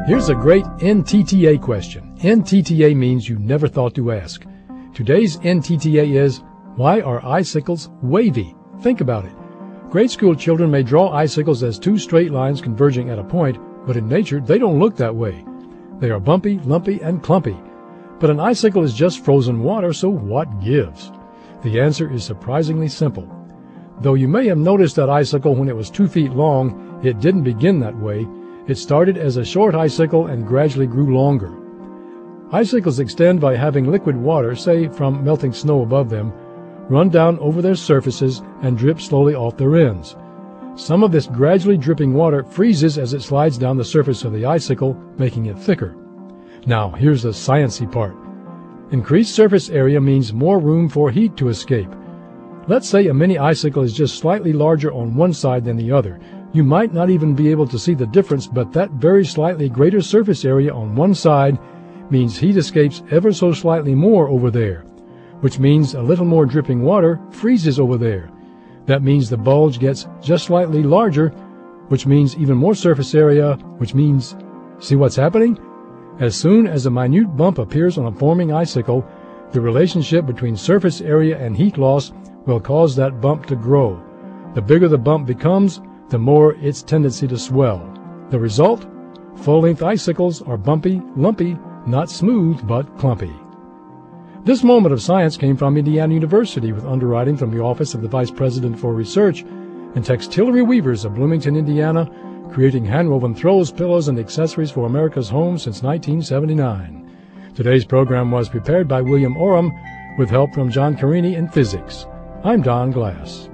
Here's a great NTTA question. NTTA means you never thought to ask. Today's NTTA is, why are icicles wavy? Think about it. Grade school children may draw icicles as two straight lines converging at a point, but in nature they don't look that way. They are bumpy, lumpy, and clumpy. But an icicle is just frozen water, so what gives? The answer is surprisingly simple. Though you may have noticed that icicle when it was 2 feet long, it didn't begin that way. It started as a short icicle and gradually grew longer. Icicles extend by having liquid water, say from melting snow above them, run down over their surfaces and drip slowly off their ends. Some of this gradually dripping water freezes as it slides down the surface of the icicle, making it thicker. Now, here's the sciencey part. Increased surface area means more room for heat to escape. Let's say a mini icicle is just slightly larger on one side than the other. You might not even be able to see the difference, but that very slightly greater surface area on one side means heat escapes ever so slightly more over there, which means a little more dripping water freezes over there. That means the bulge gets just slightly larger, which means even more surface area, which means, see what's happening? As soon as a minute bump appears on a forming icicle, the relationship between surface area and heat loss will cause that bump to grow. The bigger the bump becomes, the more its tendency to swell. The result? Full-length icicles are bumpy, lumpy, not smooth, but clumpy. This moment of science came from Indiana University with underwriting from the Office of the Vice President for Research and Textillery Weavers of Bloomington, Indiana, creating hand-woven throws, pillows, and accessories for America's home since 1979. Today's program was prepared by William Oram with help from John Carini in physics. I'm Don Glass.